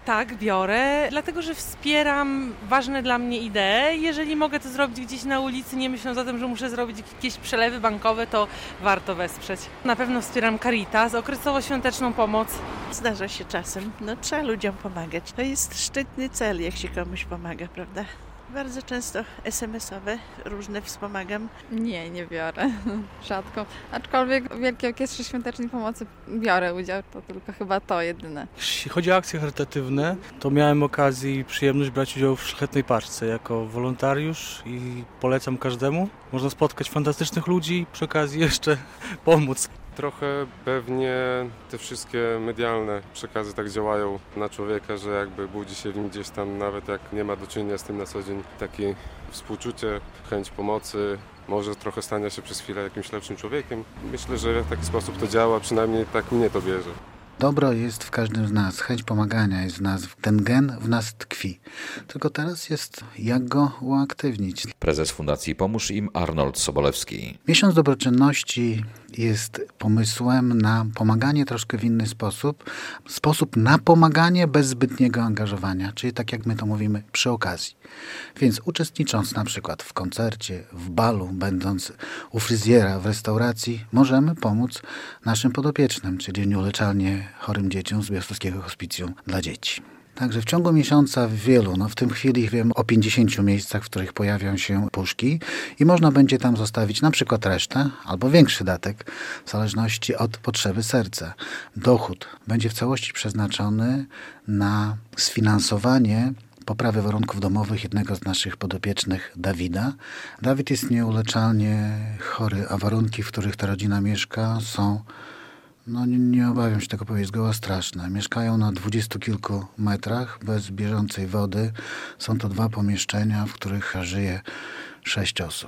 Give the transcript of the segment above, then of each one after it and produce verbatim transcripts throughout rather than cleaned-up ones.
Tak, biorę, dlatego że wspieram ważne dla mnie idee. Jeżeli mogę to zrobić gdzieś na ulicy, nie myśląc o tym, że muszę zrobić jakieś przelewy bankowe, to warto wesprzeć. Na pewno wspieram Caritas, okresowo-świąteczną pomoc. Zdarza się czasem, no trzeba ludziom pomagać. To jest szczytny cel, jak się komuś pomaga, prawda? Bardzo często es em esowe różne wspomagam. Nie, nie biorę. Rzadko. Aczkolwiek w Wielkiej Orkiestrze Świątecznej Pomocy biorę udział, to tylko chyba to jedyne. Jeśli chodzi o akcje charytatywne, to miałem okazję i przyjemność brać udział w Szlachetnej Paczce jako wolontariusz i polecam każdemu. Można spotkać fantastycznych ludzi i przy okazji jeszcze pomóc. Trochę pewnie te wszystkie medialne przekazy tak działają na człowieka, że jakby budzi się w nim gdzieś tam, nawet jak nie ma do czynienia z tym na co dzień, takie współczucie, chęć pomocy, może trochę stania się przez chwilę jakimś lepszym człowiekiem. Myślę, że w taki sposób to działa, przynajmniej tak mnie to bierze. Dobro jest w każdym z nas, chęć pomagania jest w nas, ten gen w nas tkwi. Tylko teraz jest, jak go uaktywnić. Prezes Fundacji Pomóż Im Arnold Sobolewski. Miesiąc Dobroczynności jest pomysłem na pomaganie troszkę w inny sposób. Sposób na pomaganie bez zbytniego angażowania, czyli tak jak my to mówimy, przy okazji. Więc uczestnicząc na przykład w koncercie, w balu, będąc u fryzjera, w restauracji, możemy pomóc naszym podopiecznym, czyli nieuleczalnie chorym dzieciom z Białostockiego Hospicjum dla Dzieci. Także w ciągu miesiąca w wielu, no w tym chwili wiem o pięćdziesięciu miejscach, w których pojawią się puszki i można będzie tam zostawić na przykład resztę albo większy datek w zależności od potrzeby serca. Dochód będzie w całości przeznaczony na sfinansowanie poprawy warunków domowych jednego z naszych podopiecznych, Dawida. Dawid jest nieuleczalnie chory, a warunki, w których ta rodzina mieszka, są, no nie, nie obawiam się tego powiedzieć, zgoła straszne. Mieszkają na dwudziestu kilku metrach bez bieżącej wody. Są to dwa pomieszczenia, w których żyje sześć osób.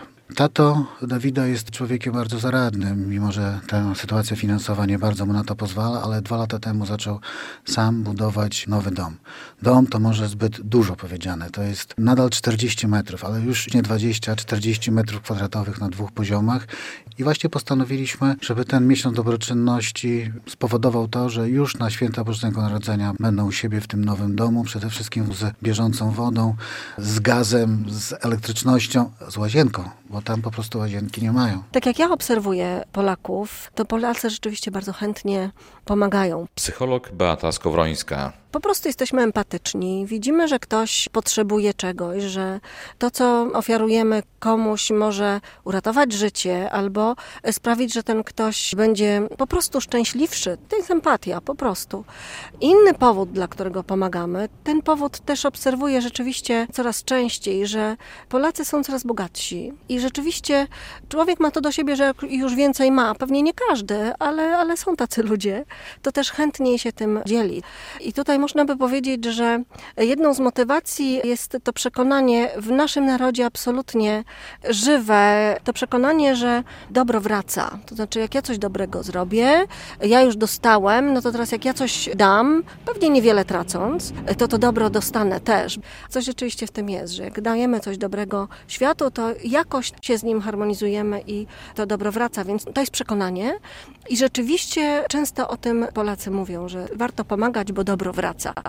Tato Dawida jest człowiekiem bardzo zaradnym, mimo że ta sytuacja finansowa nie bardzo mu na to pozwala, ale dwa lata temu zaczął sam budować nowy dom. Dom to może zbyt dużo powiedziane, to jest nadal czterdzieści metrów, ale już nie dwadzieścia, czterdzieści metrów kwadratowych na dwóch poziomach. I właśnie postanowiliśmy, żeby ten miesiąc dobroczynności spowodował to, że już na święta Bożego Narodzenia będą u siebie w tym nowym domu, przede wszystkim z bieżącą wodą, z gazem, z elektrycznością, z łazienką, bo tam po prostu łazienki nie mają. Tak jak ja obserwuję Polaków, to Polacy rzeczywiście bardzo chętnie pomagają. Psycholog Beata Skowrońska. Po prostu jesteśmy empatyczni. Widzimy, że ktoś potrzebuje czegoś, że to, co ofiarujemy komuś, może uratować życie albo sprawić, że ten ktoś będzie po prostu szczęśliwszy. To jest empatia, po prostu. Inny powód, dla którego pomagamy, ten powód też obserwuję rzeczywiście coraz częściej, że Polacy są coraz bogatsi i rzeczywiście człowiek ma to do siebie, że już więcej ma. Pewnie nie każdy, ale, ale są tacy ludzie. To też chętniej się tym dzieli. I tutaj można by powiedzieć, że jedną z motywacji jest to przekonanie w naszym narodzie absolutnie żywe, to przekonanie, że dobro wraca. To znaczy, jak ja coś dobrego zrobię, ja już dostałem, no to teraz jak ja coś dam, pewnie niewiele tracąc, to to dobro dostanę też. Coś rzeczywiście w tym jest, że jak dajemy coś dobrego światu, to jakoś się z nim harmonizujemy i to dobro wraca, więc to jest przekonanie i rzeczywiście często o tym Polacy mówią, że warto pomagać, bo dobro wraca.